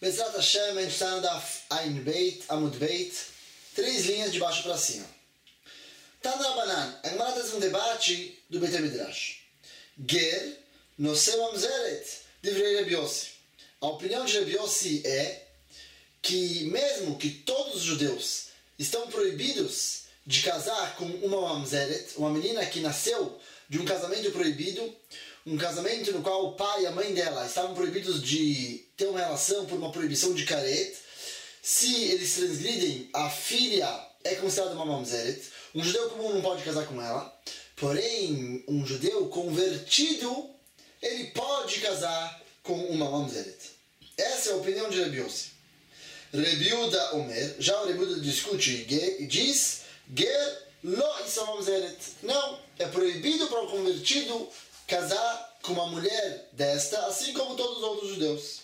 Bezrat Hashem, a gente está no Daf Ain Beit, Amud Beit, 3 linhas de baixo para cima. Tana Rabanan, a Gemara traz um debate do Beit HaMidrash. Ger, Noseh Mamzeret, Divrei Rabi Yossi. A opinião de Rabi Yossi é que mesmo que todos os judeus estão proibidos de casar com uma Mamzeret, uma menina que nasceu de um casamento proibido, um casamento no qual o pai e a mãe dela estavam proibidos de ter uma relação por uma proibição de caret, se eles transgridem, a filha é considerada uma mamzeret. Um judeu comum não pode casar com ela, porém, um judeu convertido, ele pode casar com uma mamzeret. Essa é a opinião de Rabi Yossi. Rabi Yehuda Omer, já o Rabi Yehuda discute e diz, Ger lo isa mamzeret. Não, é proibido para o convertido casar com uma mulher desta, assim como todos os outros judeus.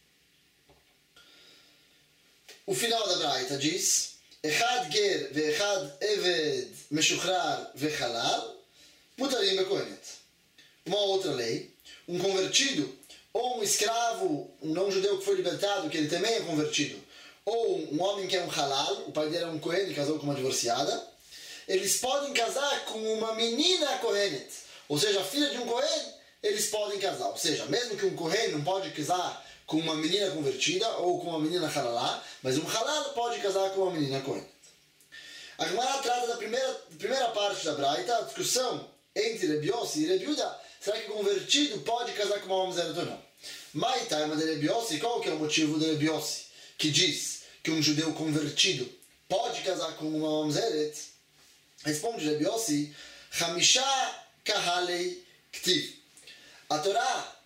O final da Braita diz, Echad ger ve'echad eved meshuchrar ve'chalal mutarim bekohenet. Uma outra lei, um convertido, ou um escravo, um não-judeu que foi libertado, que ele também é convertido, ou um homem que é um halal, o pai dele é um kohen e casou com uma divorciada, eles podem casar com uma menina kohenet, ou seja, a filha de um kohen, eles podem casar. Ou seja, mesmo que um kohen não pode casar com uma menina convertida ou com uma menina halalá, mas um halal pode casar com uma menina kohen. A Gemara trata da primeira parte da Braita, a discussão entre Rabi Yossi e Rabi Yehuda. Será que o convertido pode casar com uma mamzeret ou não? Maitaima de Rabi Yossi, qual que é o motivo de Rabi Yossi, que diz que um judeu convertido pode casar com uma mamzeret? Responde Rabi Yossi, Hamishá Kahalei Ktiv. A Torá,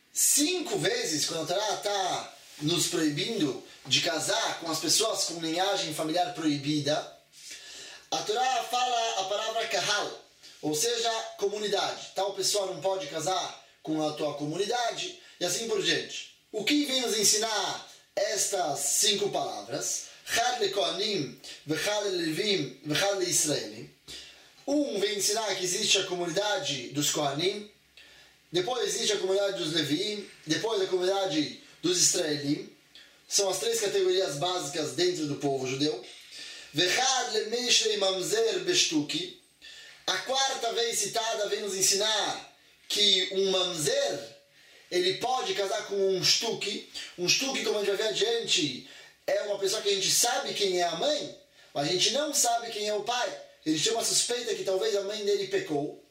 5 vezes, quando a Torá está nos proibindo de casar com as pessoas com linhagem familiar proibida, a Torá fala a palavra Kahal, ou seja, comunidade. Tal pessoa não pode casar com a tua comunidade, e assim por diante. O que vem nos ensinar estas 5 palavras? Chad le Kohanim, vechad le Levim, vechad le Israelim. Vem ensinar que existe a comunidade dos Kohanim, depois existe a comunidade dos Levim, depois a comunidade dos Israelim. São as 3 categorias básicas dentro do povo judeu. Vechad le Meishrei Mamzer Beshtuki. A 4ª vez citada vem nos ensinar que um Mamzer, ele pode casar com um Shtuki. Um Shtuki, como a gente vai ver adiante, é uma pessoa que a gente sabe quem é a mãe, mas a gente não sabe quem é o pai. Ele tinha uma suspeita que talvez a mãe dele pecou.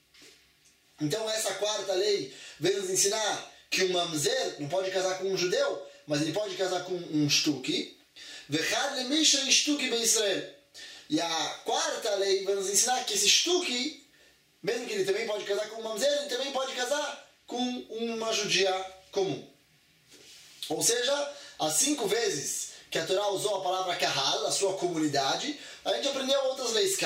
Então essa 4ª lei vem nos ensinar que um mamzer não pode casar com um judeu, mas ele pode casar com um shtuki. Vechad lemisha shtuki be Israel. E a 4ª lei vai nos ensinar que esse shtuki, mesmo que ele também pode casar com um mamzer, ele também pode casar com uma judia comum. Ou seja, as 5 vezes que a Torá usou a palavra kahal, a sua comunidade, a gente aprendeu outras leis.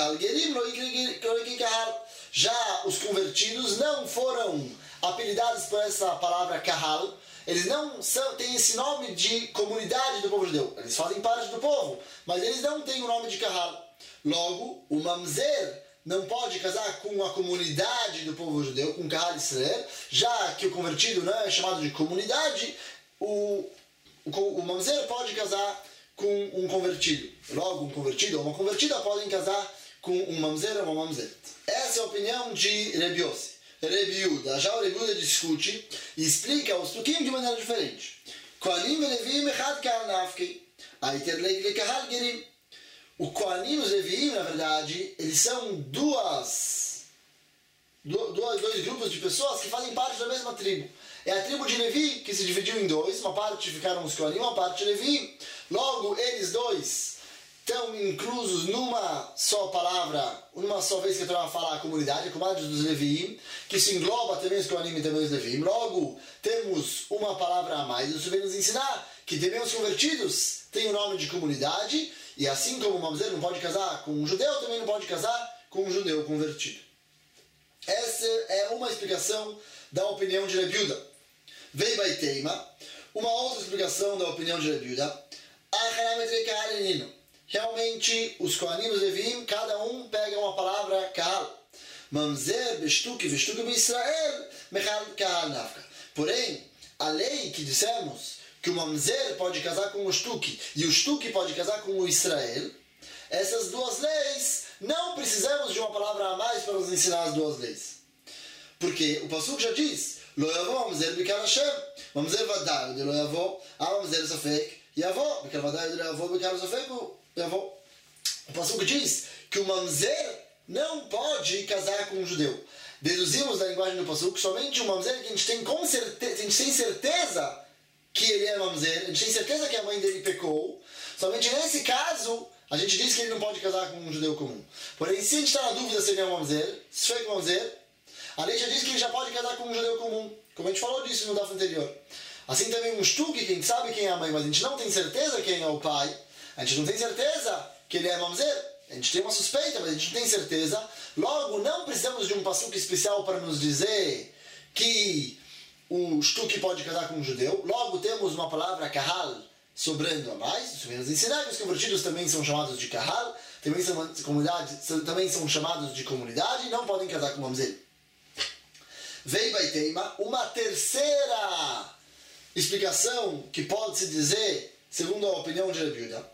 Já os convertidos não foram apelidados por essa palavra kahal, eles não têm esse nome de comunidade do povo judeu. Eles fazem parte do povo, mas eles não têm o nome de kahal. Logo, o mamzer não pode casar com a comunidade do povo judeu, com kahal Israel, já que o convertido não é chamado de comunidade, o mamzer pode casar com um convertido. Logo, um convertido ou uma convertida podem casar com um mamzer ou uma mamzeret. Essa é a opinião de Rabi Yossi. Rabi Yehuda, já o Rabi Yehuda discute e explica os tuquim de maneira diferente. Kohanim e Levim echad kahal nafkei, aiter le kahal gerim. O Kohanim e os Levim, na verdade, eles são dois grupos de pessoas que fazem parte da mesma tribo. É a tribo de Levi que se dividiu em 2, uma parte ficaram os Kohanim, uma parte Levi. Logo, eles 2 estão inclusos numa só palavra, numa só vez que a Torá fala a comunidade dos Leviim, que se engloba também os Kohanim e também os Leviim. Logo, temos uma palavra a mais. Isso vem nos ensinar que também os convertidos têm o nome de comunidade, e assim como o mamzer não pode casar com um judeu, também não pode casar com um judeu convertido. Essa é uma explicação da opinião de Rabi Yehuda. Vei Baiteima, uma outra explicação da opinião de Rabi Yehuda. Realmente, os Kohanim e os Levim, cada um pega uma palavra kahal. Mamzer, Beshtuki, Veshtuki be Israel, Mechal kahal nafka. Porém, a lei que dissemos que o mamzer pode casar com o shtuki e o shtuki pode casar com o Israel, essas duas leis, não precisamos de uma palavra a mais para nos ensinar as duas leis. Porque o pasuk já diz, Lo yavo mamzer bikar Hashem, mamzer vadai de lo yavo, mamzer safek yavo, bikar vadai de lo yavo, bikar safek yavo. O pasuk diz que o mamzer não pode casar com um judeu. Deduzimos da linguagem do pasuk que somente o mamzer que a gente tem certeza que ele é mamzer, a gente tem certeza que a mãe dele pecou, somente nesse caso a gente diz que ele não pode casar com um judeu comum. Porém, se a gente está na dúvida se ele é um mamzer, se foi um mamzer, a lei já diz que ele já pode casar com um judeu comum, como a gente falou disso no daf anterior. Assim também um shtuki, que a gente sabe quem é a mãe, mas a gente não tem certeza quem é o pai, a gente não tem certeza que ele é mamzer, a gente tem uma suspeita, mas a gente não tem certeza. Logo, não precisamos de um pasuk especial para nos dizer que o shtuki pode casar com um judeu. Logo, temos uma palavra kahal sobrando a mais. Isso vem nos ensinar que os convertidos também são chamados de kahal, também são chamados de comunidade e não podem casar com mamzer. Vei baiteima, uma terceira explicação que pode-se dizer, segundo a opinião de Rabi Yehuda.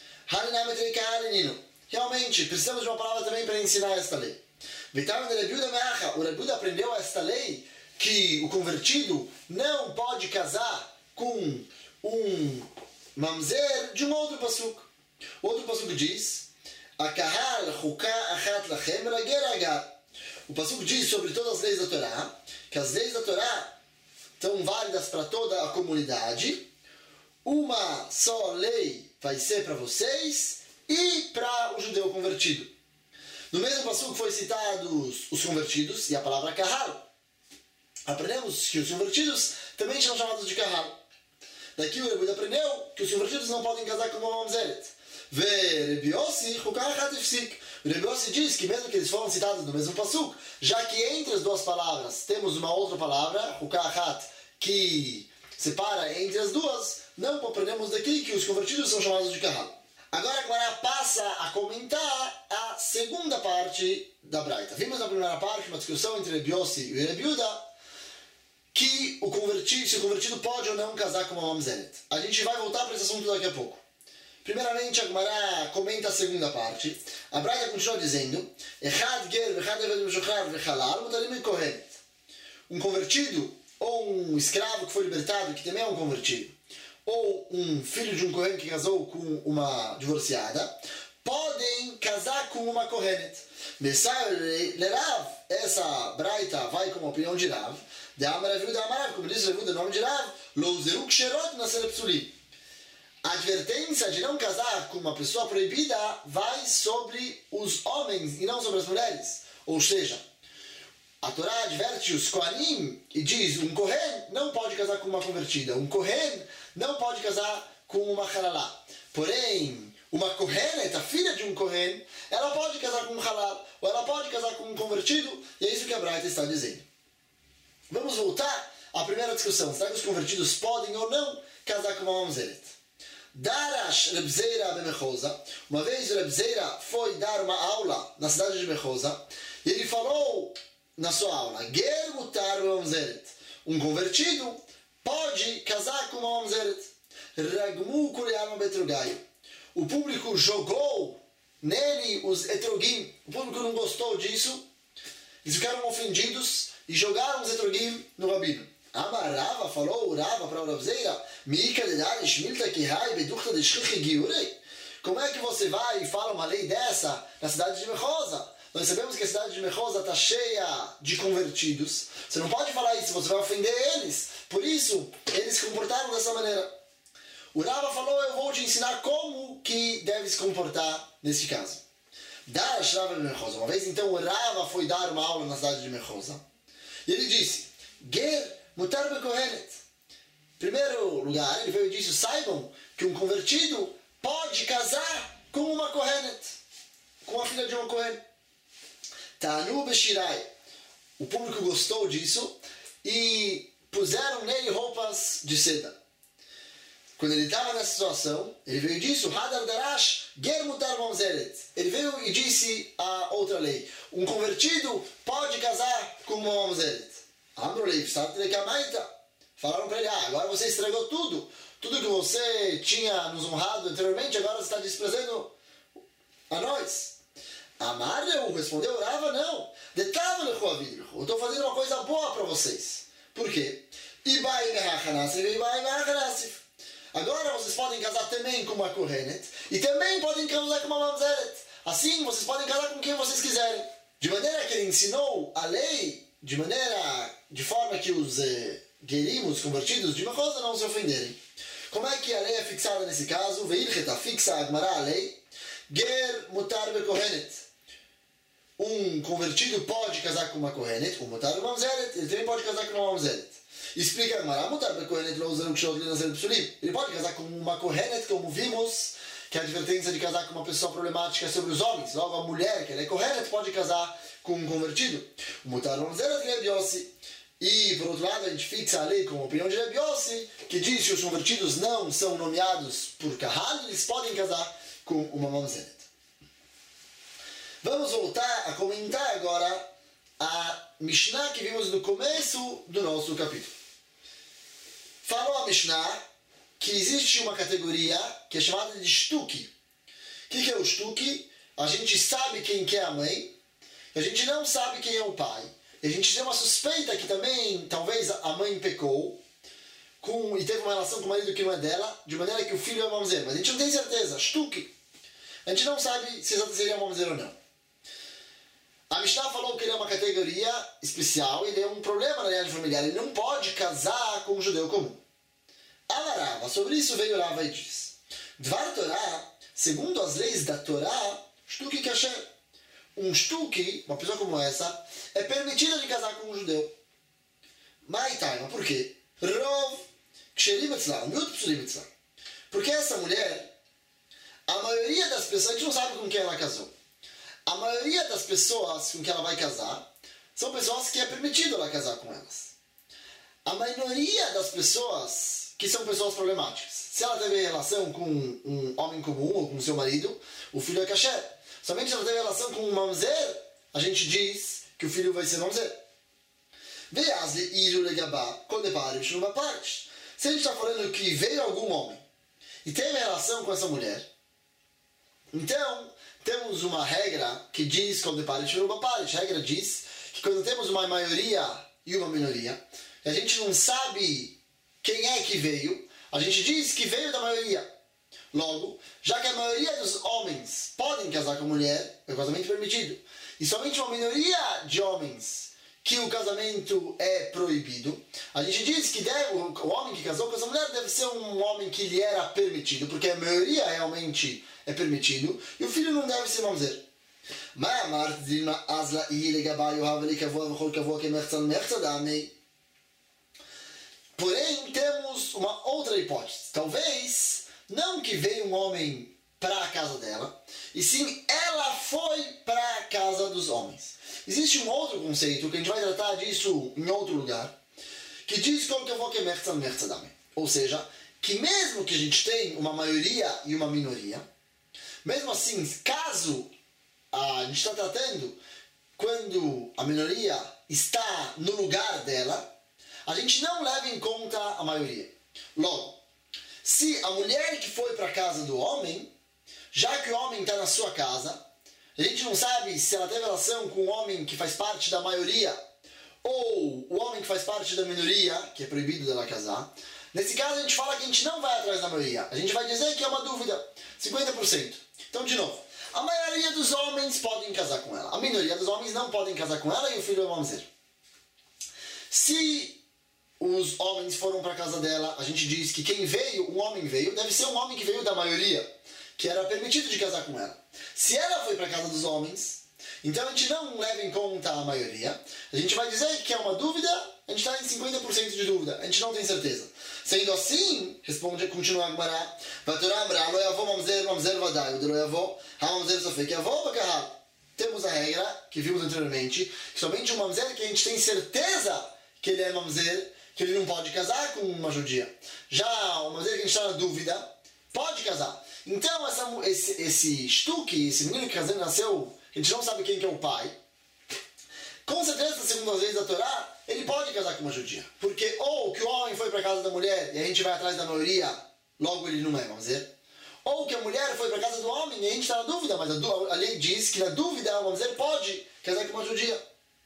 Realmente, precisamos de uma palavra também para ensinar esta lei. O Rabi Yehuda aprendeu esta lei que o convertido não pode casar com um mamzer de um outro pasuk. Outro pasuk diz: Akahal chuka achat lachem rager agar. O pasuk diz sobre todas as leis da Torá, que as leis da Torá estão válidas para toda a comunidade. Uma só lei vai ser para vocês e para o judeu convertido. No mesmo pasuk foi citados os convertidos e a palavra kahal. Aprendemos que os convertidos também são chamados de kahal. Daqui o Rebbe aprendeu que os convertidos não podem casar com uma mamzeret. O Rebbe Yossi diz que mesmo que eles foram citados no mesmo pasuk, já que entre as duas palavras temos uma outra palavra, que separa entre as duas, não aprendemos daqui que os convertidos são chamados de kahal. Agora a Gemara passa a comentar a segunda parte da Braita. Vimos na primeira parte uma discussão entre Rebbe Yossi e Rebbe Yehuda, que se o convertido pode ou não casar com uma mamzeret. A gente vai voltar para esse assunto daqui a pouco. Primeiramente, a Gemara comenta a segunda parte. A Braita continua dizendo: um convertido, ou um escravo que foi libertado, que também é um convertido, ou um filho de um Kohen que casou com uma divorciada, podem casar com uma Kohenet. Essa Braita vai com a opinião de Rav, como diz o nome de Rav, a advertência de não casar com uma pessoa proibida vai sobre os homens e não sobre as mulheres. Ou seja, a Torá adverte os Kohanim e diz: um Kohen não pode casar com uma convertida, um Kohen não pode casar com uma Halalá. Porém, uma Kohenet, a filha de um Kohen, ela pode casar com um Halal, ou ela pode casar com um convertido, e é isso que a Braita está dizendo. Vamos voltar à primeira discussão. Será que os convertidos podem ou não casar com uma mamzeret? Darash Reb Zeira Bemechosa. Uma vez o Reb Zeira foi dar uma aula na cidade de Mechosa, e ele falou na sua aula: Ger mutar mamzeret. Um convertido pode casar com uma mamzeret. Ragmu kuriama betrugaio. O público jogou nele os etrogim. O público não gostou disso. Eles ficaram ofendidos e jogaram os etrogim no rabino. Amarava falou Rava para o Reb Zeira: como é que você vai e fala uma lei dessa na cidade de Mechosa? Nós sabemos que a cidade de Mechosa está cheia de convertidos. Você não pode falar isso, você vai ofender eles. Por isso, eles se comportaram dessa maneira. O Rava falou: eu vou te ensinar como que deve se comportar nesse caso. Uma vez então o Rava foi dar uma aula na cidade de Mechosa. E ele disse: Ger mutar bekohenet. Em primeiro lugar, ele veio e disse: saibam que um convertido pode casar com uma kohenet, com a filha de uma kohen. Tanu beshirai. O público gostou disso e puseram nele roupas de seda. Quando ele estava nessa situação, ele veio e disse: Hadar darash ger mutar mamzeret. Ele veio e disse a outra lei: um convertido pode casar com uma mamzeret. Amrolei, falaram para ele: agora você estragou tudo. tudo que você tinha nos honrado anteriormente, agora você está desprezando a nós. Amareu respondeu, Rava, não. Eu estou fazendo uma coisa boa para vocês. Por quê? Agora vocês podem casar também com uma Kohenet e também podem casar com uma Mamzeret. Assim vocês podem casar com quem vocês quiserem. De maneira que ele ensinou a lei de forma que os gerimos convertidos de uma coisa não se ofenderem. Como é que a lei é fixada nesse caso? Veilcheta fixa a Agmará a lei. Ger mutar bekohenet. Um convertido pode casar com uma Kohenet, um mutar mamzeret, ele também pode casar com uma mamzeret. Explica a Agmará, mutar bekohenet lo usam kshot linazeret psulim. Ele pode casar com uma Kohenet, como vimos, que a advertência de casar com uma pessoa problemática é sobre os homens. Logo, a mulher, que ela é Kohenet, pode casar com um convertido. O mutar mamzeret é Reb Yossi. E, por outro lado, a gente fixa a lei com a opinião de Reb Yossi, que diz que os convertidos não são nomeados por Kahal, eles podem casar com uma mamzeret. Vamos voltar a comentar agora a Mishnah que vimos no começo do nosso capítulo. Falou a Mishnah que existe uma categoria que é chamada de Shtuki. O que é o Shtuki? A gente sabe quem que é a mãe, a gente não sabe quem é o pai. A gente tem uma suspeita que também, talvez, a mãe pecou e teve uma relação com o marido que não é dela, de maneira que o filho é mamzer. Mas a gente não tem certeza. Shtuki. A gente não sabe se seria mamzer ou não. A Mishnah falou que ele é uma categoria especial, ele é um problema na linhagem familiar, ele não pode casar com um judeu comum. Alarava, sobre isso veio Rava e diz: Dvar Torá, segundo as leis da Torá, Shtuki kasher. Um Shtuki, uma pessoa como essa, é permitida de casar com um judeu. Maitaima, por quê? Rov ksherim etzla, miut psulim etzla. Porque essa mulher, a maioria das pessoas, a gente não sabe com quem ela casou. A maioria das pessoas com quem ela vai casar são pessoas que é permitido ela casar com elas. A maioria das pessoas que são pessoas problemáticas. Se ela teve relação com um homem comum ou com seu marido, o filho é kasher. Somente se ela teve relação com um mamzer, a gente diz que o filho vai ser mamzer. Se a gente está falando que veio algum homem e teve relação com essa mulher, então temos uma regra que diz, a regra diz que quando temos uma maioria e uma minoria, e a gente não sabe quem é que veio, a gente diz que veio da maioria. Logo, já que a maioria dos homens podem casar com a mulher, é o casamento permitido, e somente uma minoria de homens que o casamento é proibido, a gente diz que o homem que casou com essa mulher deve ser um homem que lhe era permitido, porque a maioria realmente é permitido, e o filho não deve ser mamzer. Porém, temos uma outra hipótese. Talvez, não que veio um homem para a casa dela, e sim ela foi para a casa dos homens. Existe um outro conceito, que a gente vai tratar disso em outro lugar, que diz ou seja, que mesmo que a gente tenha uma maioria e uma minoria, mesmo assim, caso a gente está tratando quando a minoria está no lugar dela, a gente não leva em conta a maioria. Logo, se a mulher que foi para a casa do homem, já que o homem está na sua casa, a gente não sabe se ela teve relação com o homem que faz parte da maioria ou o homem que faz parte da minoria, que é proibido dela casar. Nesse caso, a gente fala que a gente não vai atrás da maioria. A gente vai dizer que é uma dúvida, 50%. Então, de novo, a maioria dos homens podem casar com ela. A minoria dos homens não podem casar com ela e o filho é mamzer. Se os homens foram para a casa dela, a gente diz que quem veio, um homem veio, deve ser um homem que veio da maioria, que era permitido de casar com ela. Se ela foi para a casa dos homens, então a gente não leva em conta a maioria. A gente vai dizer que é uma dúvida, a gente está em 50% de dúvida, a gente não tem certeza. Sendo assim, continua a Agmará, temos a regra que vimos anteriormente, que somente um mamzer que a gente tem certeza que ele é mamzer, que ele não pode casar com uma judia. Já o mamzer que a gente está na dúvida, pode casar. Então esse shtuki, esse menino que casou nasceu, a gente não sabe quem que é o pai, com certeza, segundo as leis da Torá, ele pode casar com uma judia. Porque ou que o homem foi para a casa da mulher e a gente vai atrás da maioria logo ele não é mamzer. Ou que a mulher foi para casa do homem e a gente está na dúvida, mas a lei diz que na dúvida o mamzer pode casar com uma judia.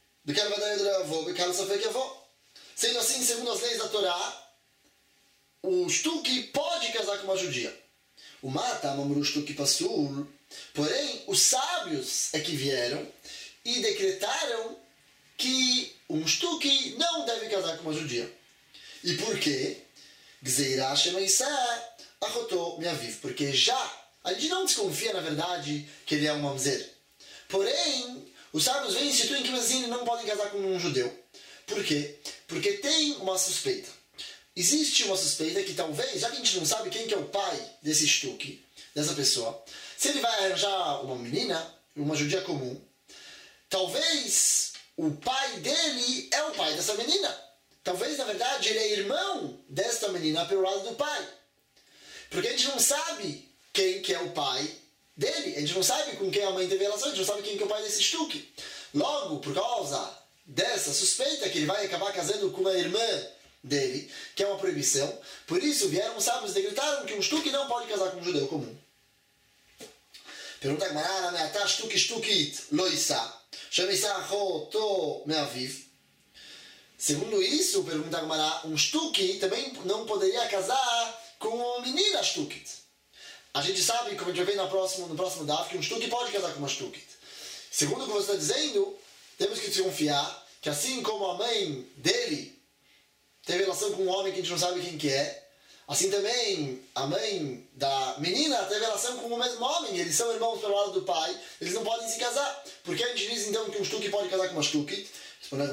Sendo assim, segundo as leis da Torá, o shtuki pode casar com uma judia. O mata mamru shtuki pasul. Porém, os sábios é que vieram e decretaram que um shtuki não deve casar com uma judia. E por quê? Gzeirah shemeisah achotó me'aviv. Porque já, a gente não desconfia, na verdade, que ele é um mamzer. Porém, os sábios vêm e instituem que assim não podem casar com um judeu. Por quê? Porque tem uma suspeita. Existe uma suspeita que talvez, já que a gente não sabe quem que é o pai desse shtuki, dessa pessoa, se ele vai arranjar uma menina, uma judia comum, talvez o pai dele é o pai dessa menina. Talvez, na verdade, ele é irmão desta menina pelo lado do pai. Porque a gente não sabe quem que é o pai dele. A gente não sabe com quem a mãe teve relação. A gente não sabe quem que é o pai desse shtuki. Logo, por causa dessa suspeita que ele vai acabar casando com uma irmã dele, que é uma proibição, por isso vieram os sábios e decretaram que um shtuki não pode casar com um judeu comum. Pergunta a Gemara, me'atah shtuki shtukit lo isá, shemeisah achotó me'aviv. Segundo isso, pergunta a Gemara, um shtuki também não poderia casar com uma menina shtukit. A gente sabe, como a gente vai ver no próximo daf, que um shtuki pode casar com uma shtukit. Segundo o que você está dizendo, temos que desconfiar que assim como a mãe dele teve relação com um homem que a gente não sabe quem que é, assim também a mãe da menina teve relação com o mesmo homem, eles são irmãos pelo lado do pai, eles não podem se casar. Por que a gente diz então que um shtuki pode casar com uma shtukit? Tudo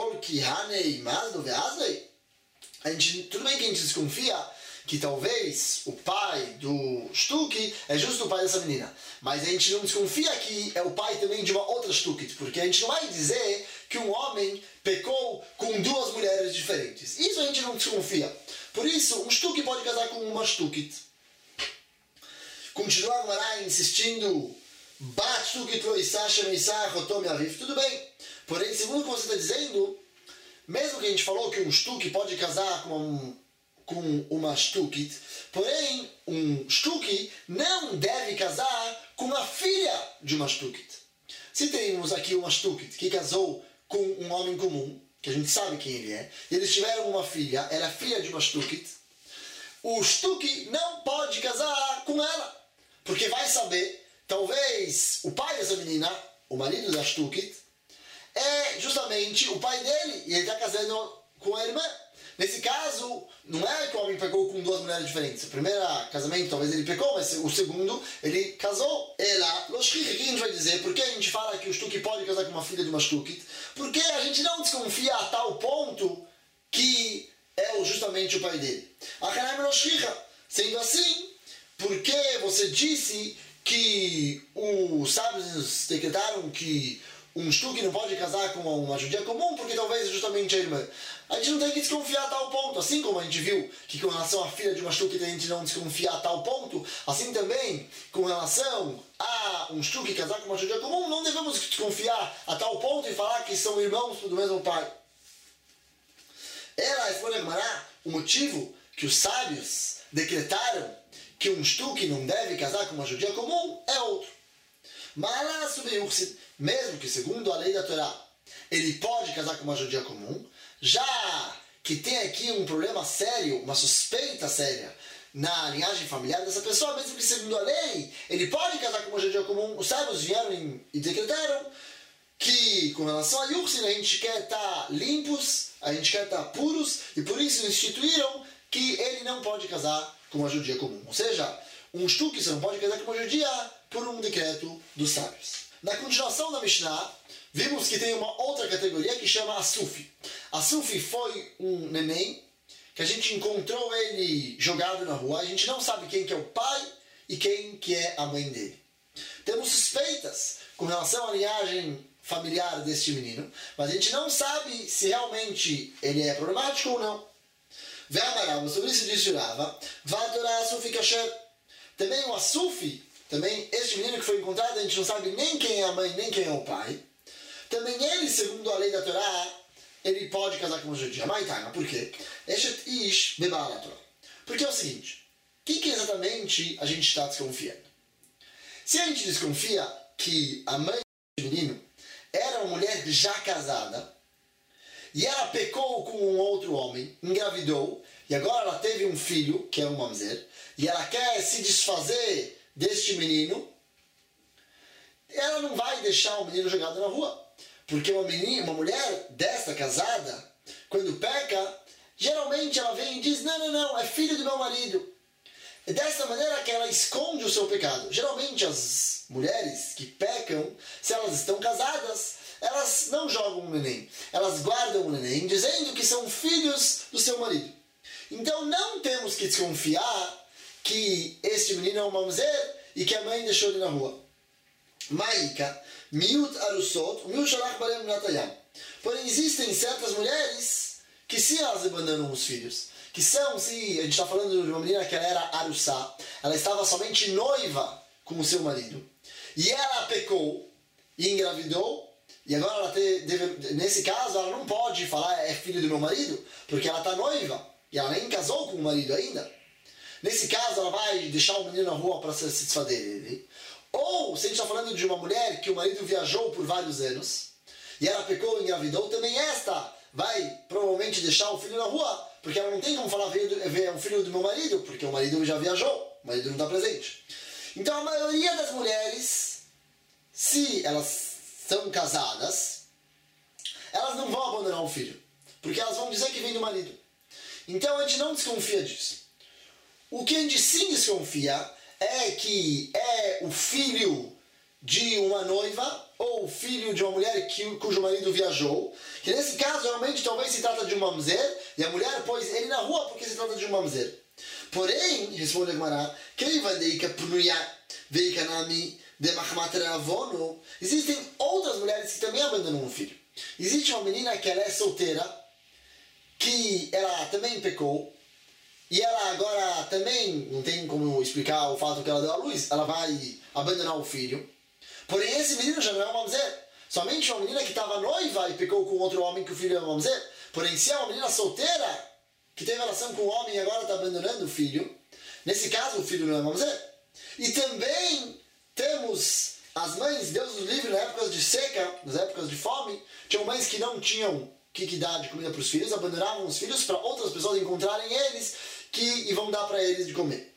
bem que a gente desconfia que talvez o pai do shtuki é justo o pai dessa menina, mas a gente não desconfia que é o pai também de uma outra shtukit, porque a gente não vai dizer que um homem pecou com duas mulheres diferentes. Isso a gente não desconfia. Por isso, um shtuki pode casar com uma shtukit. Continua a Gemara insistindo, bat shtukit lo isá shemeisah achotó me'aviv. Tudo bem. Porém, segundo o que você está dizendo, mesmo que a gente falou que um shtuki pode casar com uma shtukit, porém, um shtuki não deve casar com a filha de uma shtukit. Se temos aqui uma shtukit que casou com um homem comum, que a gente sabe quem ele é, e eles tiveram uma filha, ela é filha de uma shtukit, o shtuki não pode casar com ela, porque vai saber, talvez o pai dessa menina, o marido da shtukit, é justamente o pai dele, e ele está casando com a irmã. Nesse caso, não é que o homem pecou com duas mulheres diferentes. O primeiro casamento, talvez ele pecou, mas o segundo, ele casou. Ela, o que a gente vai dizer? Por que a gente fala que o shtuki pode casar com uma filha de uma shtukit? Porque a gente não desconfia a tal ponto que é justamente o pai dele. Sendo assim, por que você disse que os sábios decretaram que um shtuki não pode casar com uma judia comum, porque talvez justamente a irmã? A gente não tem que desconfiar a tal ponto. Assim como a gente viu que com relação à filha de uma shtuki a gente não desconfia a tal ponto, assim também com relação a um shtuki casar com uma judia comum, não devemos desconfiar a tal ponto e falar que são irmãos do mesmo pai. Ela responde a Gemara, o motivo que os sábios decretaram que um shtuki não deve casar com uma judia comum é outro. Mesmo que segundo a lei da Torá ele pode casar com uma judia comum, já que tem aqui um problema sério, uma suspeita séria na linhagem familiar dessa pessoa, mesmo que segundo a lei ele pode casar com uma judia comum, os sábios vieram e decretaram que com relação a Yursin a gente quer estar limpos, a gente quer estar puros, e por isso instituíram que ele não pode casar com uma judia comum. Ou seja, um shtuki você não pode casar com uma judia por um decreto dos sábios. Na continuação da Mishnah, vimos que tem uma outra categoria que chama Asufi. Asufi foi um neném que a gente encontrou ele jogado na rua. A gente não sabe quem que é o pai e quem que é a mãe dele. Temos suspeitas com relação à linhagem familiar deste menino, mas a gente não sabe se realmente ele é problemático ou não. Ve'amarava, sobre isso disse Rava, V'atorá Asufi kasher. Também o Asufi, também este menino que foi encontrado, a gente não sabe nem quem é a mãe, nem quem é o pai. Também ele, segundo a lei da Torá, ele pode casar com uma judia. Maitaina, por quê? Eshet ish beba'al Torá. Porque é o seguinte, que exatamente a gente está desconfiando? Se a gente desconfia que a mãe do menino era uma mulher já casada e ela pecou com um outro homem, engravidou, e agora ela teve um filho, que é um mamzer, e ela quer se desfazer deste menino, ela não vai deixar o menino jogado na rua. Porque uma mulher desta casada, quando peca, geralmente ela vem e diz, não, é filho do meu marido. É dessa maneira que ela esconde o seu pecado. Geralmente as mulheres que pecam, se elas estão casadas, elas não jogam o neném. Elas guardam o neném, dizendo que são filhos do seu marido. Então não temos que desconfiar que este menino é um mamzer e que a mãe deixou ele na rua. Maika, miut arusot, miut shalach barem natayam. Porém, existem certas mulheres que sim, elas abandonam os filhos. Que são, se a gente está falando de uma menina que ela era arussá, ela estava somente noiva com o seu marido. E ela pecou e engravidou, e agora ela nesse caso ela não pode falar é filho do meu marido, porque ela está noiva, e ela nem casou com o marido ainda. Nesse caso ela vai deixar o menino na rua para se desfazer dele. Ou, se a gente está falando de uma mulher que o marido viajou por vários anos, e ela pecou e engravidou, também esta vai provavelmente deixar o filho na rua, porque ela não tem como falar é um filho do meu marido, porque o marido já viajou, o marido não está presente. Então a maioria das mulheres, se elas são casadas, elas não vão abandonar o filho, porque elas vão dizer que vem do marido. Então a gente não desconfia disso. O que a gente sim desconfia é que é o filho de uma noiva ou filho de uma mulher cujo marido viajou, que nesse caso realmente talvez se trata de um mamzer, e a mulher pôs ele na rua porque se trata de um mamzer. Porém, responde a Gemara, existem outras mulheres que também abandonam um filho. Existe uma menina que ela é solteira, que ela também pecou, e ela agora também, não tem como explicar o fato que ela deu à luz, ela vai abandonar o filho. Porém, esse menino já não é um mamzer. Somente uma menina que estava noiva e pecou com outro homem que o filho é um mamzer. Porém, se é uma menina solteira que teve relação com o homem e agora está abandonando o filho, nesse caso o filho não é mamzer. E também temos as mães, Deus nos livre, nas épocas de seca, nas épocas de fome, tinham mães que não tinham que dar de comida para os filhos, abandonavam os filhos para outras pessoas encontrarem eles e vão dar para eles de comer.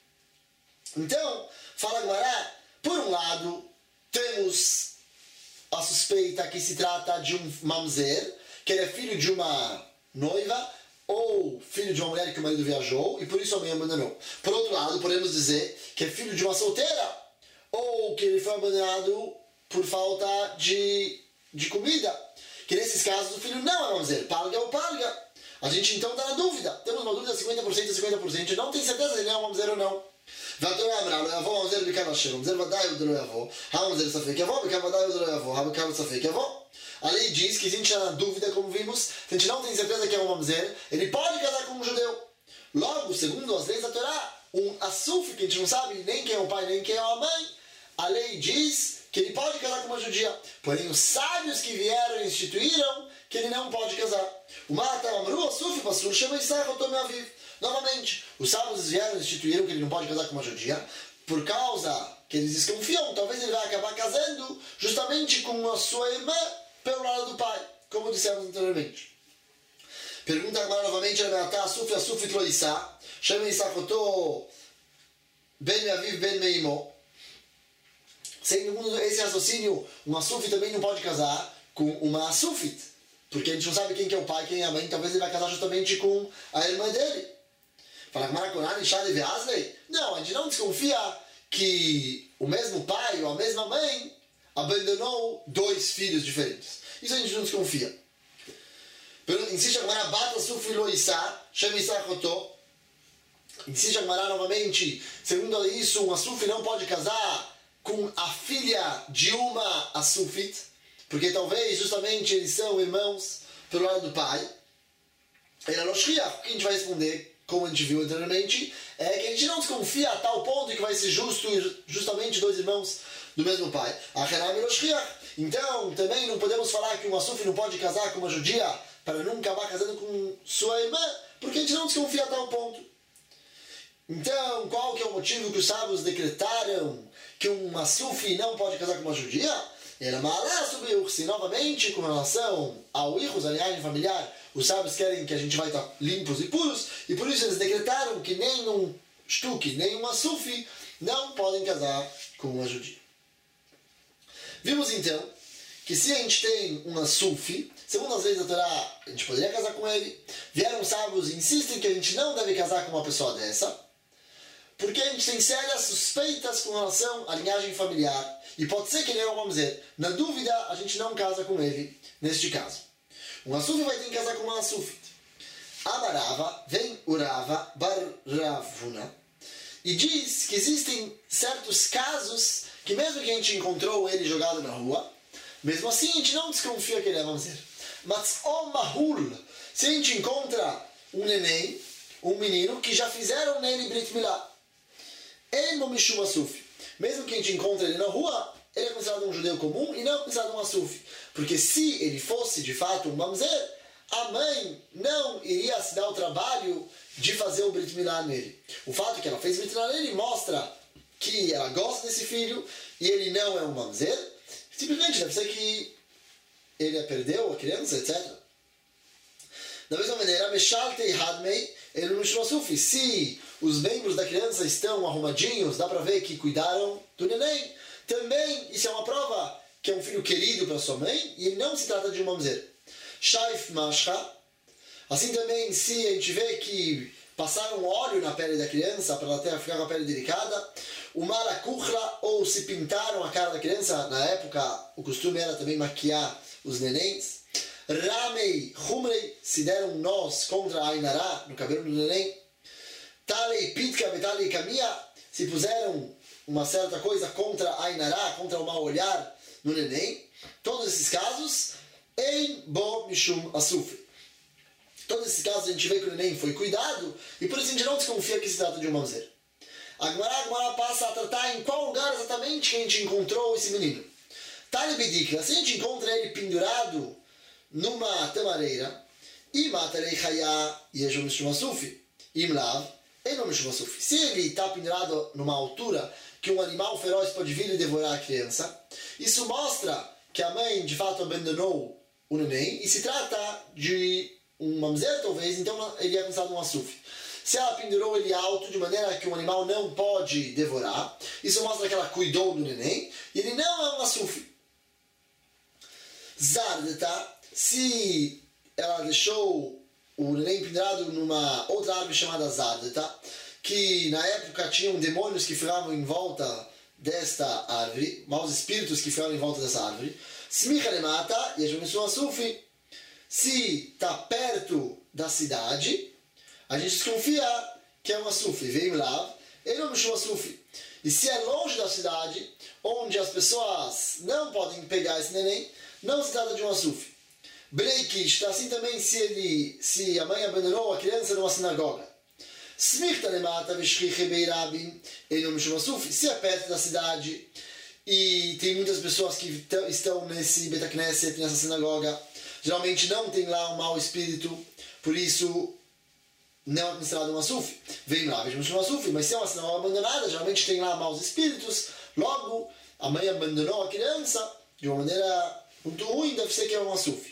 Então, fala Gemara, por um lado, temos a suspeita que se trata de um mamzer, que ele é filho de uma noiva, ou filho de uma mulher que o marido viajou, e por isso a mãe abandonou. Por outro lado, podemos dizer que é filho de uma solteira, ou que ele foi abandonado por falta de comida. Que nesses casos o filho não é mamzer, palga ou palga. A gente então está na dúvida. Temos uma dúvida 50% e 50%. Não tem certeza se ele é um mamzer ou não. והתורה אמרה לא יבוא הממזר בקו אשר ממזר ודאי עוד לא יבוא, הממזר ספק יבוא, בקו ודאי עוד לא יבוא, בקו ספק יבוא. A lei diz que se a gente está na dúvida, como vimos, se a gente não tem certeza que é um mamzer, ele pode casar com um judeu. Logo, segundo as leis da Torá, um assuf, que a gente não sabe nem quem é o pai nem quem é a mãe, a lei diz que ele pode casar com uma judia. Porém, os sábios que vieram e instituíram que ele não pode casar. O Mata Amru, assuf, passur, chama Isaac, eu tomei a vivo. Novamente, os sábios vieram e instituíram que ele não pode casar com uma judia, por causa que eles desconfiam, talvez ele vai acabar casando justamente com a sua irmã pelo lado do pai, como dissemos anteriormente. Pergunta agora novamente, Asuf Tloissá, chama Isakoto Ben Aviv Ben Meimo. Segundo esse raciocínio, um Asuf também não pode casar com uma Asufit, porque a gente não sabe quem que é o pai e quem é a mãe, talvez ele vai casar justamente com a irmã dele. Fala não, a gente não desconfia que o mesmo pai ou a mesma mãe abandonou dois filhos diferentes. Isso a gente não desconfia. Insiste a Gemara, bata sufilo Issa, chama Issa Chotó. Insiste a Gemara novamente, segundo isso, um Asuf não pode casar com a filha de uma Asufit, porque talvez justamente eles são irmãos pelo lado do pai. Era Loshriach, o que a gente vai responder, como a gente viu anteriormente, é que a gente não desconfia a tal ponto que vai ser justamente dois irmãos do mesmo pai. Então, também não podemos falar que um Asuf não pode casar com uma judia para não acabar casando com sua irmã, porque a gente não desconfia a tal ponto. Então, qual que é o motivo que os sábios decretaram que um Asufi não pode casar com uma judia? Era malá sobre o ursi. Novamente, com relação ao Irus, a linhagem familiar, os sábios querem que a gente vai estar limpos e puros, e por isso eles decretaram que nem um shtuk, nem um Asufi não podem casar com uma judia. Vimos então que se a gente tem um Asufi, segundo as leis da Torá, a gente poderia casar com ele. Vieram os sábios e insistem que a gente não deve casar com uma pessoa dessa, porque a gente tem sérias suspeitas com relação à linhagem familiar. E pode ser que ele é um mamzer. Na dúvida, a gente não casa com ele, neste caso. Um Asufi vai ter que casar com uma Asufit. Amarava, vem Urava, Bar Ravuna, e diz que existem certos casos que mesmo que a gente encontrou ele jogado na rua, mesmo assim a gente não desconfia que ele é mamzer. Mas o Mahul, se a gente encontra um neném, um menino, que já fizeram nele Brit Milá, ele não Mishum Asufi. Mesmo que a gente encontre ele na rua, ele é considerado um judeu comum e não é considerado um Asufi. Porque se ele fosse de fato um mamzer, a mãe não iria se dar o trabalho de fazer o Brit Milá nele. O fato que ela fez Brit Milá nele mostra que ela gosta desse filho e ele não é um mamzer. Simplesmente deve ser que ele perdeu a criança, etc. Da mesma maneira, Meshaltei Hadmei, ele não chama Sufi. Se os membros da criança estão arrumadinhos, dá para ver que cuidaram do neném. Também, isso é uma prova que é um filho querido para sua mãe e ele não se trata de um mamzer. Shaif Mashcha. Assim também, se a gente vê que passaram óleo na pele da criança para ela ficar com a pele delicada, o Marakuchla, ou se pintaram a cara da criança, na época o costume era também maquiar os nenéns. Ramei Humrei, se deram nós contra a Ainará, no cabelo do neném. Talei Pitka Betalei Kamia, se puseram uma certa coisa contra a Ainará, contra o mau olhar no neném. Todos esses casos, Ein Bo Mishum Asufi. Todos esses casos a gente vê que o neném foi cuidado e por isso a gente não desconfia que se trata de um mamzer. A Gemara passa a tratar em qual lugar exatamente que a gente encontrou esse menino. Tali Bidikla, se a gente encontra ele pendurado numa tamareira, e matarei Chaya Yeshua Mishum Asufi, Imlav, Eno Mishum Asufi. Se ele está pendurado numa altura que um animal feroz pode vir e devorar a criança, isso mostra que a mãe de fato abandonou o neném e se trata de um mamzer talvez, então ele é considerado um Asufi. Se ela pendurou ele alto de maneira que um animal não pode devorar, isso mostra que ela cuidou do neném e ele não é um Asufi. Zardeta, se ela deixou o neném pendurado numa outra árvore chamada Zardeta, que na época tinham demônios que ficavam em volta desta árvore, maus espíritos que ficavam em volta dessa árvore, Smicha Lemata, Yeshua Asufi, se está perto da cidade, a gente desconfia que é um Asufi, veio lá, ele não é um Asufi. E se é longe da cidade, onde as pessoas não podem pegar esse neném, não se trata de um Asufi. Breikish, está assim também se a mãe abandonou a criança numa sinagoga. Smichta lemata veshriche beirabim, ele não é um Asufi. Se é perto da cidade e tem muitas pessoas que estão nesse Betakneset, nessa sinagoga, geralmente não tem lá um mau espírito, por isso não é considerado um Asufi. Vem lá, veja um Asufi, mas se é uma sinagoga abandonada, geralmente tem lá maus espíritos, logo a mãe abandonou a criança de uma maneira muito ruim, deve ser que é um Asufi.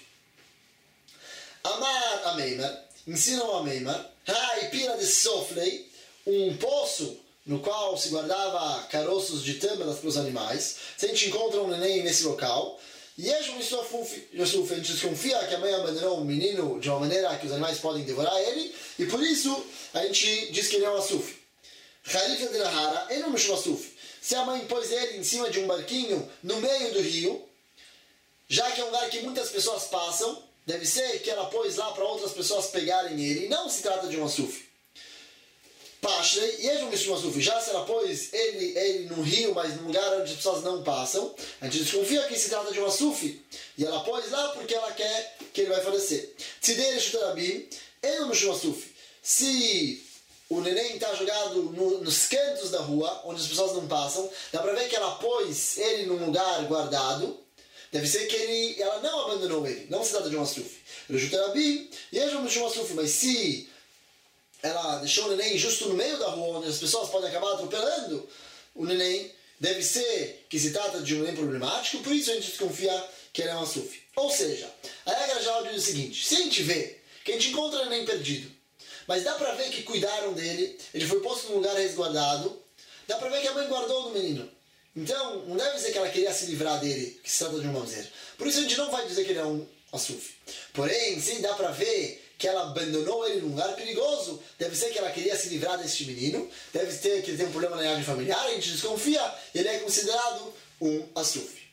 Amar a Meimar, ensinam a Meimar, Hai Pira de Soflei, um poço no qual se guardava caroços de tâmaras para os animais. Se a gente encontra um neném nesse local, e a gente desconfia que a mãe abandonou o menino de uma maneira que os animais podem devorar ele, e por isso a gente diz que ele é um Asufi. Khalifa de Lahara, ele não é um Asufi. Se a mãe pôs ele em cima de um barquinho no meio do rio, já que é um lugar que muitas pessoas passam, deve ser que ela pôs lá para outras pessoas pegarem ele, e não se trata de um Asufi. Pashrei, e é um Asufi. Já se ela pôs ele num rio, mas num lugar onde as pessoas não passam, a gente desconfia que se trata de um Asufi, e ela pôs lá porque ela quer que ele vai falecer. Tzidei Shutarabim, ele não é um Asufi. Se o neném está jogado nos cantos da rua, onde as pessoas não passam, dá para ver que ela pôs ele num lugar guardado. Deve ser que ela não abandonou ele, não se trata de um Asufi. Shutarabim, e é um Asufi, mas se ela deixou o neném justo no meio da rua, onde as pessoas podem acabar atropelando o neném, deve ser que se trata de um neném problemático, por isso a gente desconfia que ele é um assufi. Ou seja, a regra geral diz o seguinte: se a gente vê que a gente encontra o neném perdido, mas dá pra ver que cuidaram dele, ele foi posto num lugar resguardado, dá pra ver que a mãe guardou do menino. Então, não deve dizer que ela queria se livrar dele, que se trata de um mamzer. Por isso a gente não vai dizer que ele é um assufi. Porém, se dá pra ver que ela abandonou ele num lugar perigoso, deve ser que ela queria se livrar deste menino, deve ser que ele tem um problema na linhagem familiar, a gente desconfia, ele é considerado um assufi.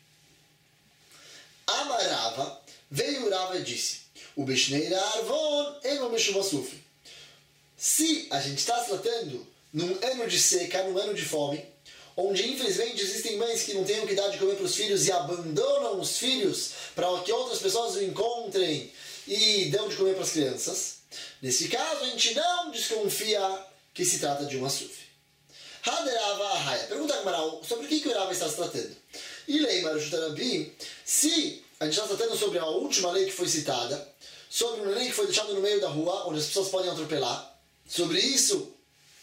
Amarava, veio Rava e disse: o Bishneira Arvon eno mishum assufi. Se a gente está se tratando num ano de seca, num ano de fome, onde infelizmente existem mães que não têm o que dar de comer para os filhos e abandonam os filhos para que outras pessoas o encontrem e dão de comer para as crianças, nesse caso a gente não desconfia que se trata de um assufi. Haderava Ahaya. Pergunta a Gamaral, sobre o que o Rava está se tratando? E lei Marushutarabi, se a gente está tratando sobre a última lei que foi citada, sobre um neném que foi deixado no meio da rua, onde as pessoas podem atropelar, sobre isso,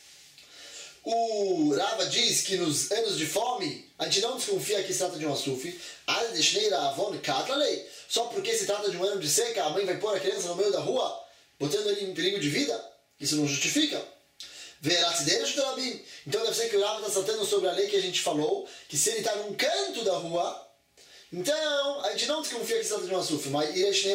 o Rava diz que nos anos de fome, a gente não desconfia que se trata de um assufi, só porque se trata de um ano de seca, a mãe vai pôr a criança no meio da rua, botando ele em perigo de vida. Isso não justifica. Então deve ser que o Rava está tratando sobre a lei que a gente falou, que se ele está num canto da rua, então a gente não desconfia que se trata de um assufi, mas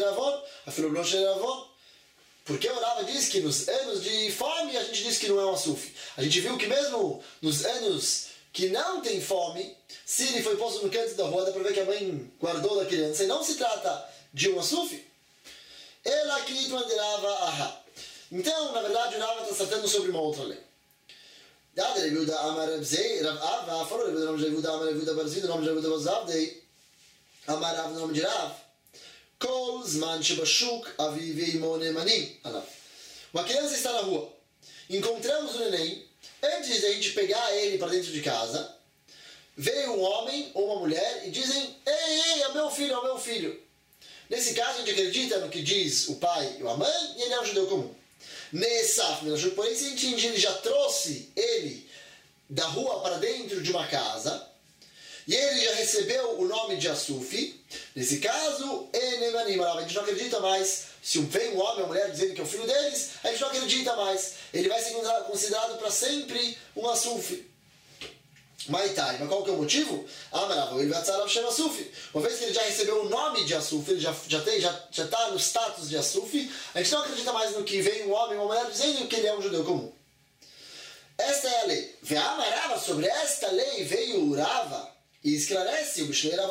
porque o Rava diz que nos anos de fome a gente diz que não é um assufi. A gente viu que mesmo nos anos que não tem fome, se ele foi posto no canto da rua, dá para ver que a mãe guardou da criança, e não se trata de um assufi. Então, na verdade, o Rava está tratando sobre uma outra lei. Amarav, nome de Rav. Uma criança está na rua, encontramos o neném, antes de a gente pegar ele para dentro de casa, veio um homem ou uma mulher e dizem: ei, é meu filho, é meu filho. Nesse caso a gente acredita no que diz o pai e a mãe, e ele é um judeu comum. Porém, se a gente já trouxe ele da rua para dentro de uma casa, e ele já recebeu o nome de assufi, nesse caso, a gente não acredita mais. Se vem um homem ou uma mulher dizendo que é o filho deles, a gente não acredita mais. Ele vai ser considerado para sempre um assufi. Mas qual que é o motivo? Uma vez que ele já recebeu o nome de assufi, ele já está no status de assufi, a gente não acredita mais no que vem um homem ou uma mulher dizendo que ele é um judeu comum. Esta é a lei. Sobre esta lei veio o Rava e esclarece: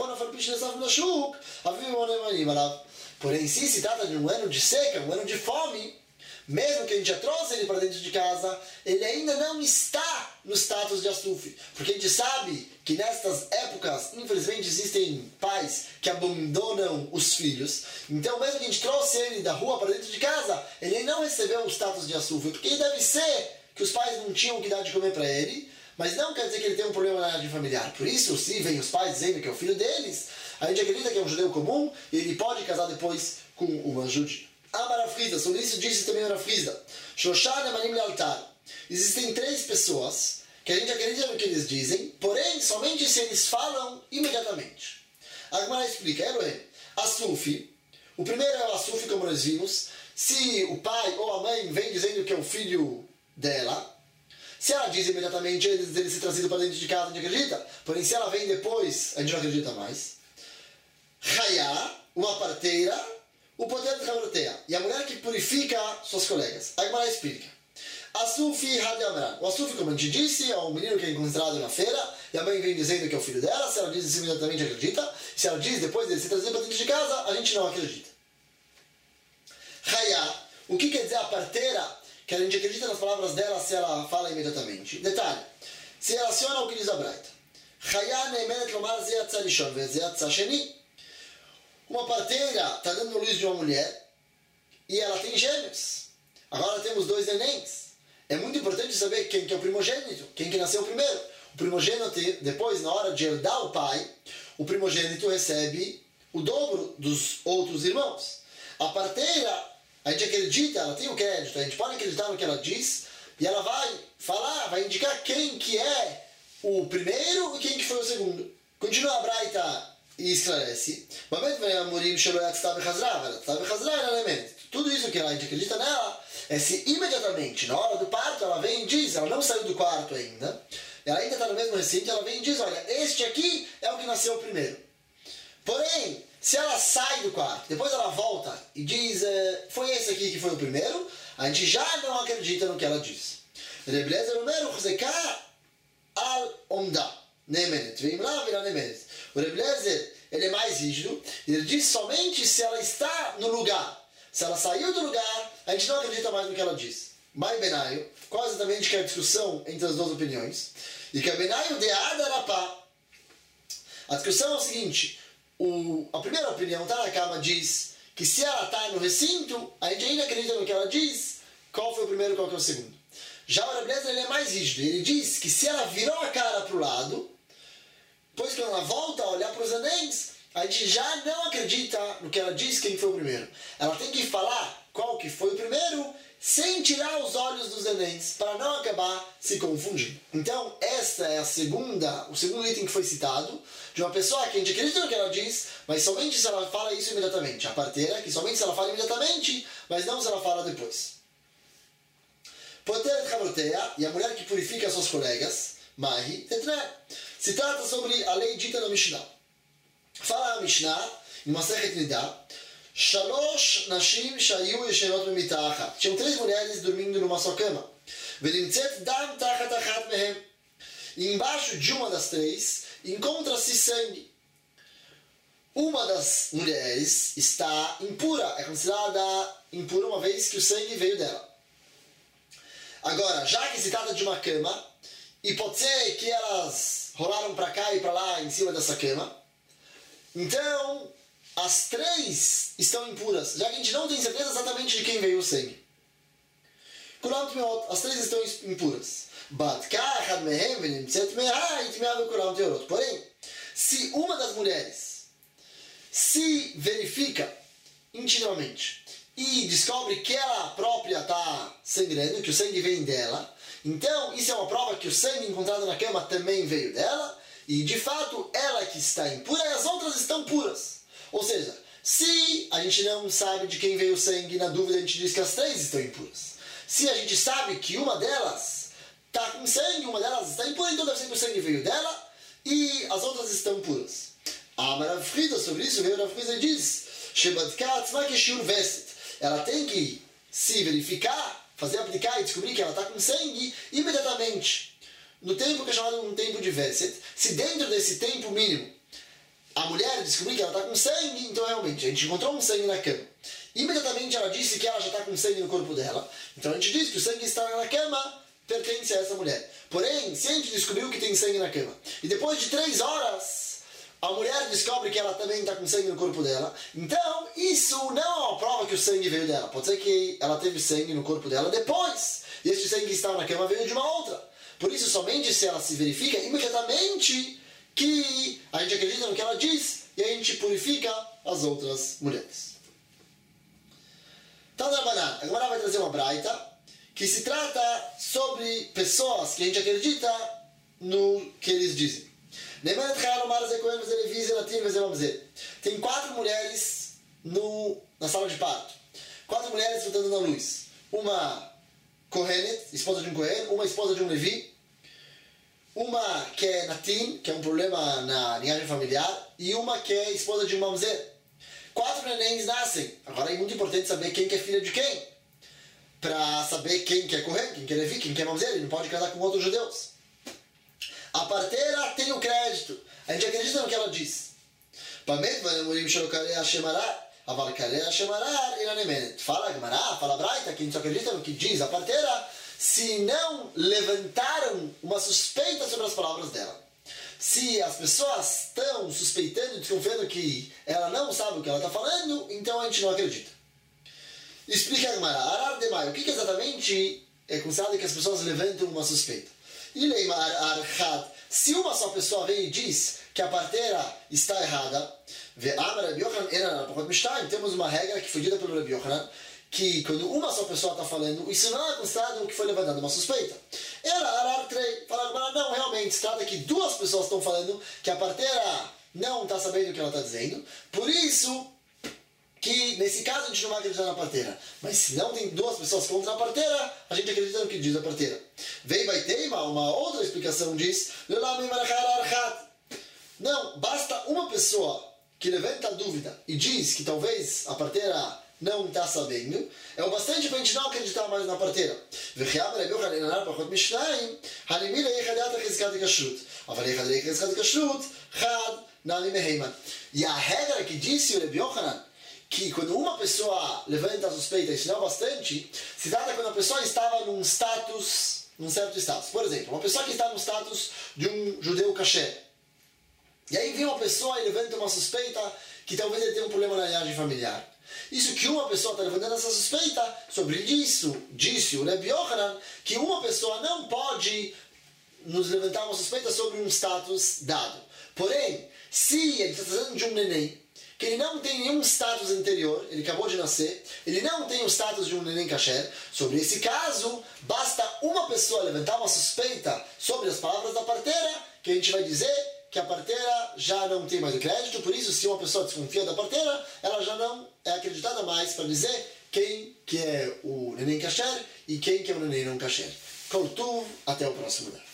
porém, se trata de um ano de seca, um ano de fome, mesmo que a gente já trouxe ele para dentro de casa, ele ainda não está no status de assufi, porque a gente sabe que nestas épocas, infelizmente, existem pais que abandonam os filhos. Então, mesmo que a gente trouxe ele da rua para dentro de casa, ele não recebeu o status de assufi, porque deve ser que os pais não tinham o que dar de comer para ele, mas não quer dizer que ele tem um problema na linhagem familiar. Por isso, se vem os pais dizendo que é o filho deles, a gente acredita que é um judeu comum e ele pode casar depois com uma judia. Amarafrida, sobre isso disse também Amarafrida. Shoshana manim lealtar. Existem 3 pessoas que a gente acredita no que eles dizem, porém somente se eles falam imediatamente. A Gemara explica: assufi. O primeiro é o assufi, como nós vimos. Se o pai ou a mãe vem dizendo que é o filho dela, se ela diz imediatamente antes dele ser trazido para dentro de casa, a gente acredita. Porém, se ela vem depois, a gente não acredita mais. Chayá, uma parteira, o poder de Havroteia, e a mulher que purifica suas colegas. A Gemara explica: Assufi Hadi Amran. O Assufi, como a gente disse, é um menino que é encontrado na feira, e a mãe vem dizendo que é o filho dela. Se ela diz isso imediatamente, acredita. Se ela diz depois dele ser trazido para dentro de casa, a gente não acredita. Chayá, o que quer dizer a parteira? Que a gente acredita nas palavras dela se ela fala imediatamente. Detalhe: se relaciona ao que diz a Braita. Uma parteira está dando luz de uma mulher e ela tem gêmeos. Agora temos 2 nenéns. É muito importante saber quem que é o primogênito, quem que nasceu primeiro. O primogênito, depois, na hora de herdar o pai, o primogênito recebe o dobro dos outros irmãos. A parteira A gente acredita, ela tem o crédito, a gente pode acreditar no que ela diz, e ela vai falar, vai indicar quem que é o primeiro e quem que foi o segundo. Continua a Braita e esclarece. Tudo isso que a gente acredita nela é se imediatamente, na hora do parto, ela vem e diz, ela não saiu do quarto ainda, ela ainda está no mesmo recinto, ela vem e diz, olha, este aqui é o que nasceu primeiro. Porém, se ela sai do quarto, depois ela volta e diz, foi esse aqui que foi o primeiro, a gente já não acredita no que ela diz. Reb Eliezer Omer, Chuzekah al Omda, Nemenet, vem lá virar Nemenet. O Reb Eliezer, ele é mais rígido, ele diz somente se ela está no lugar. Se ela saiu do lugar, a gente não acredita mais no que ela diz. Mai Benaio, qual exatamente que é a discussão entre as duas opiniões? E que a Benaio de Adarapá. A discussão é o seguinte, a primeira opinião, Tanakama, diz que se ela está no recinto, a gente ainda acredita no que ela diz, qual foi o primeiro e qual que é o segundo. Já o Reb Eliezer, ele é mais rígido, ele diz que se ela virou a cara para o lado, depois que ela volta a olhar para os anéis, a gente já não acredita no que ela diz quem foi o primeiro. Ela tem que falar qual que foi o primeiro, sem tirar os olhos dos anéis, para não acabar se confundindo. Então, esta é o segundo item que foi citado, de uma pessoa que a gente acredita no que ela diz, mas somente se ela fala isso imediatamente. A parteira, que somente se ela fala imediatamente, mas não se ela fala depois. Poteret Chavroteia, e a mulher que purifica suas colegas, Mahi, Tetré. Se trata sobre a lei dita na Mishnah. Fala a Mishnah, em Masechet Nidá, Shalosh Nashim Shayu Yeshenot Bemita Achat. Tinham 3 mulheres dormindo numa só cama. Velimtzet Dam Tachat Achat Mehem. E embaixo de uma das 3 encontra-se sangue. Uma das mulheres está impura, é considerada impura uma vez que o sangue veio dela. Agora, já que se trata de uma cama, e pode ser que elas rolaram para cá e para lá em cima dessa cama, então as 3 estão impuras, já que a gente não tem certeza exatamente de quem veio o sangue. As 3 estão impuras. Porém, se uma das mulheres se verifica intimamente e descobre que ela própria está sangrando, que o sangue vem dela, então isso é uma prova que o sangue encontrado na cama também veio dela, e de fato ela que está impura e as outras estão puras. Ou seja, se a gente não sabe de quem veio o sangue, na dúvida a gente diz que as 3 estão impuras. Se a gente sabe que uma delas está com sangue, uma delas está impura, então deve ser que o sangue veio dela e as outras estão puras. A Rav Frida, sobre isso, veio Rav Frida e diz, ela tem que se verificar, fazer aplicar e descobrir que ela está com sangue imediatamente, no tempo que é chamado um tempo de Veset. Se dentro desse tempo mínimo a mulher descobrir que ela está com sangue, então realmente a gente encontrou um sangue na cama. Imediatamente ela disse que ela já está com sangue no corpo dela, então a gente diz que o sangue que está na cama pertence a essa mulher. Porém, se a gente descobriu que tem sangue na cama e depois de 3 horas a mulher descobre que ela também está com sangue no corpo dela, então isso não é uma prova que o sangue veio dela. Pode ser que ela teve sangue no corpo dela depois, e esse sangue que estava na cama veio de uma outra. Por isso, somente se ela se verifica imediatamente que a gente acredita no que ela diz e a gente purifica as outras mulheres. Então, a Gemara vai trazer uma braita que se trata sobre pessoas que a gente acredita no que eles dizem. Tem 4 mulheres na sala de parto. 4 mulheres lutando na luz. Uma Kohenet, esposa de um Kohen, uma esposa de um Levi, uma que é Natin, que é um problema na linhagem familiar, e uma que é esposa de um Mamzer. 4 nenéns nascem. Agora é muito importante saber quem que é filha de quem, para saber quem que é Kohen, quem que é Levi, quem que é Mamzer. Ele não pode casar com outros judeus. A parteira tem o crédito. A gente acredita no que ela diz. Fala a Gemara, fala a Braita, que a gente só acredita no que diz a parteira, se não levantaram uma suspeita sobre as palavras dela. Se as pessoas estão suspeitando e desconfiando que ela não sabe o que ela está falando, então a gente não acredita. Explica a Gemara, Arar Demai, o que exatamente é considerado que as pessoas levantam uma suspeita? Se uma só pessoa vem e diz que a parteira está errada, temos uma regra que foi dita pelo Rabi Yochanan, que quando uma só pessoa está falando, isso não é considerado que foi levantado uma suspeita. Ela, Arar Trei, fala, não, realmente, se trata que duas pessoas estão falando que a parteira não está sabendo o que ela está dizendo, por isso que nesse caso a gente não vai acreditar na parteira. Mas se não tem duas pessoas contra a parteira, a gente acredita no que diz a parteira. Vem vai teima, uma outra explicação diz, não, basta uma pessoa que levanta a dúvida e diz que talvez a parteira não está sabendo, é o bastante para a gente não acreditar mais na parteira. E a regra que disse o Rebbe Yochanan, que quando uma pessoa levanta a suspeita, isso não é bastante, se trata quando a pessoa estava num certo status. Por exemplo, uma pessoa que está no status de um judeu kasher. E aí vem uma pessoa e levanta uma suspeita que talvez ele tenha um problema na linhagem familiar. Isso que uma pessoa está levantando essa suspeita, sobre isso, disse o Rebbe Yochanan, que uma pessoa não pode nos levantar uma suspeita sobre um status dado. Porém, se ele está tratando de um neném, que ele não tem nenhum status anterior, ele acabou de nascer, ele não tem o status de um neném kasher, sobre esse caso, basta uma pessoa levantar uma suspeita sobre as palavras da parteira, que a gente vai dizer que a parteira já não tem mais o crédito, por isso, se uma pessoa desconfia da parteira, ela já não é acreditada mais para dizer quem que é o neném kasher e quem que é o neném não kasher. Kol Tuv, até o próximo dia.